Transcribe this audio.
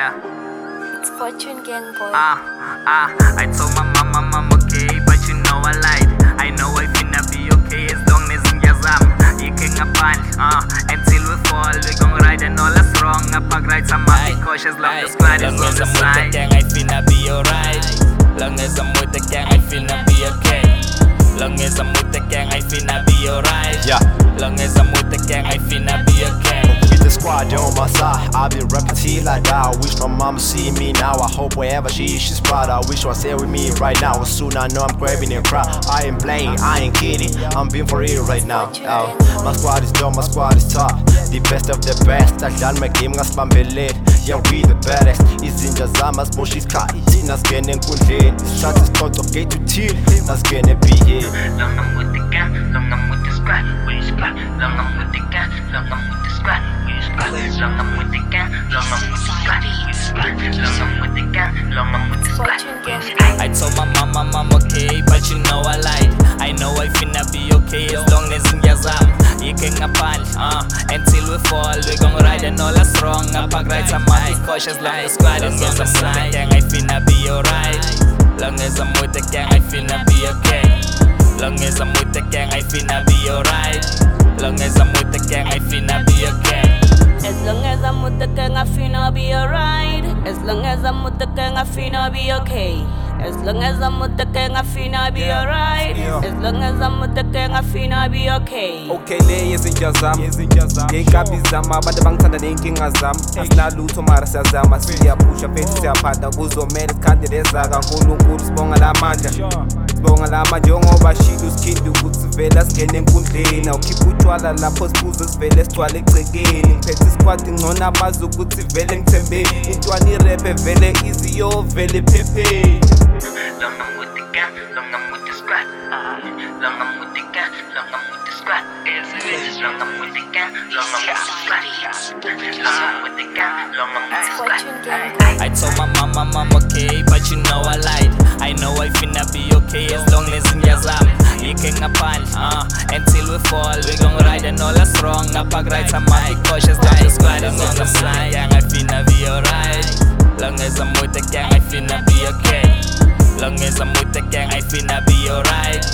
Yeah. It's Fortune Gang Boy. I told my mama I'm okay, but you know I lied. I know I finna be okay as long as ngiyazama. Iking ngaphandle, until we fall, we gon' ride and all that's wrong. Pag-ride sama be cautious, long as squad is on the side. Long as I'm with the gang, I finna be alright. Long as I'm with the gang, I finna be okay. Long as I'm with the gang, I finna be alright. Yeah. Long as I'm with the gang, I finna be okay. With the squad on my side, I've been rapping till I die. I wish my mama see me now. I hope wherever she is, she's proud. I wish she was here with me right now. Soon I know I'm grabbing and cry. I ain't playing, I ain't kidding. I'm being for real right now. My squad is done, my squad is top. The best of the best. I done my game, ngasibambelele. Yeah, we the baddest. Izinja zami azimoshikhathi nasingene enkundleni. Isithatha isixoxo gate uthile nasingene BA. Long I'm with the gang, long I'm with the squad, we squad. Long I'm with the gang, long I'm with the squad, we squad. Long I'm with the gang, long I'm with the squad, we squad. Long I'm with the gang, long I'm with the squad, we squad. I told my mama I'm okay, but you know I lied. I know I finna be okay as long as ngiyazama. Iking ngaphandle, until we fall, we gon' ride and all that's wrong. Pag-ride sama be cautious, long as squad is on the side. Gang, I finna be alright. Long as I'm with the gang, I finna be okay. Long as I'm with the gang, I finna be alright. Long as I'm with the gang, I finna be okay. As long as I'm with the gang, I finna be alright. As long as I'm with the gang, I finna be okay. As long as I'm with the gang, I finna be alright. As long as I'm with the gang, I finna be okay. Okay, le izinja zami ngey'nkabi zami abantu bangithanda ney'nkinga zami asinalutho mara siyazama siyapusha futhi siyaphanda kuzomele sikhandele zakaNkulunkulu sibonga la mandla sibonga la manje njengoba shilo usikhinde ukuthi sivele singene enkundleni awukhipha utshwala lapho siphuze sivele sigcwale egcekeni ngiphethe isikwadi ngcono abazi ukuthi vele ngithembeni intwana irephe vele easy yo vele phepheni. Long I'm with the gang, long I'm with the squad. Long I'm with the gang, long I'm with the squad. Long I'm with the gang, long I'm with the squad. Long I'm with the gang, long I'm with the It's squad. Fortune Gang Boy. I told my mama I'm okay, but you know I lied. I know I finna be okay as long as ngiyazama. Iking ngaphandle, until we fall, we gon' ride and all that's wrong. Pag-ride sama be cautious, long as squad is on the side. Gang, I finna be alright. Long as I'm with the gang, I finna be okay. Long as I'm with the gang, I finna be alright.